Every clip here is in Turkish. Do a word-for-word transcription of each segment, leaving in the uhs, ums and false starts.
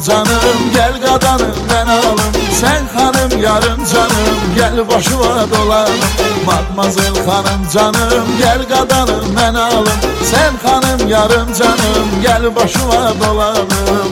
canım, gel qadanım mən alım. Sen hanım yarım canım, gel başıma dolanım. Matmazel hanım canım, gel qadanım mən alım. Sen hanım yarım canım, gel başıma dolanım.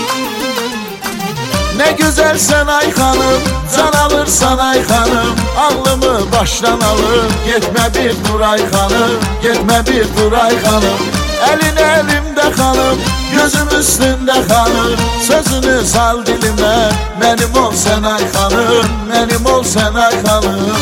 Ne güzelsen ay hanım, can alırsan ay hanım. Ağlımı baştan alır, gitme bir dur ay hanım. Gitme bir dur ay hanım. Elin elimde hanım, gözüm üstünde hanım. Sözünü sal dilime, benim ol sen ay hanım. Benim ol sen ay hanım.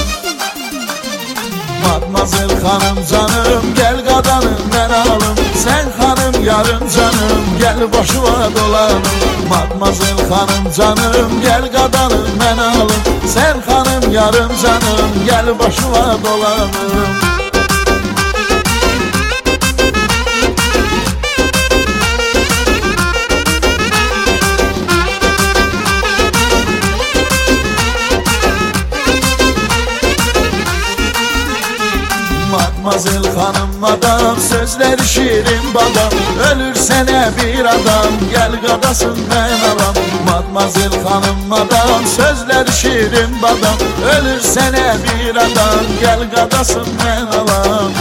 Matmazel hanım canım, gel qadanım mən alım. Sen hanım yarım canım, gel başıma dolanım. Matmazel hanım canım, gel qadanım mən alım. Sen hanım yarım canım, gel başıma dolanım. Matmazel hanım adam, sözleri şirin badam. Ölür sene bir adam, gel qadasın mən alam. Matmazel hanım adam, sözleri şirin badam. Ölür sene bir adam, gel qadasın mən alam.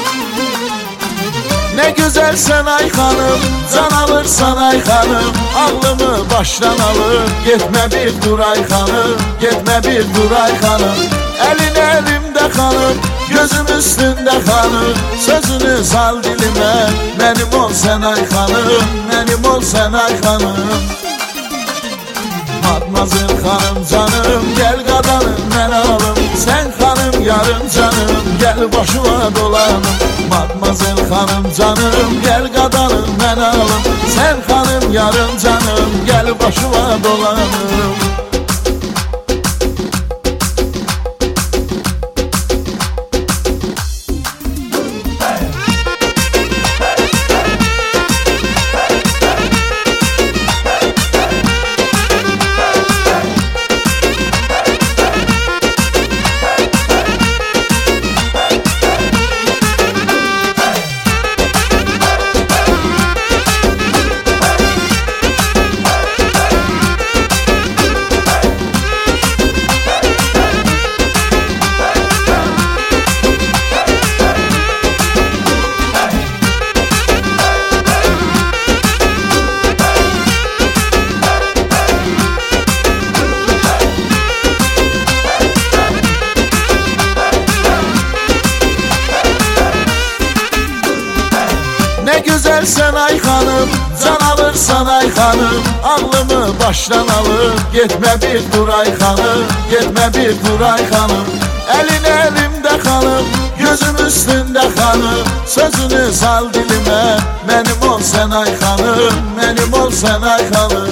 Ne güzelsen ay hanım, can alırsan ay hanım. Ağlımı baştan alır, gitme bir dur ay hanım. Gitme bir dur ay hanım. Elin elimde hanım, gözüm üstünde hanım. Sözünü sal dilime, benim ol sen ay hanım. Benim ol sen ay hanım. Matmazel hanım canım, gel qadanım mən alım. Sen hanım yarım canım, gel başıma dolanım. Matmazel hanım canım, gel qadanım mən alım. Sen hanım yarım canım, gel başıma dolanım. Ne güzelsen ay hanım, can alırsan ay hanım. Ağlımı baştan alır, gitme bir dur ay hanım. Gitme bir dur ay hanım. Elin elimde hanım, gözüm üstünde hanım. Sözünü sal dilime, benim ol sen ay hanım. Benim ol sen ay hanım.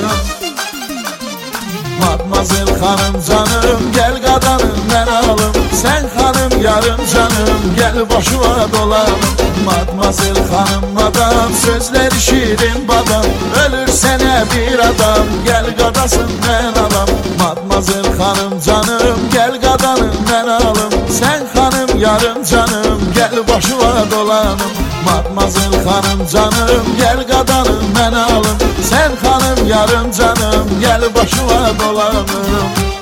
Matmazel hanım canım, gel qadanım mən alım. Sen hanım yarım canım, gel başıma dolanım. Matmazel hanım adam, sözleri şirin badam. Ölür sene bir adam, gel qadasın mən alam. Matmazel hanım canım, gel qadanım mən alım. Sen hanım yarım canım, gel başıma dolanım. Matmazel hanım canım, gel qadanım mən alım. Sen hanım yarım canım, gel başıma dolanım.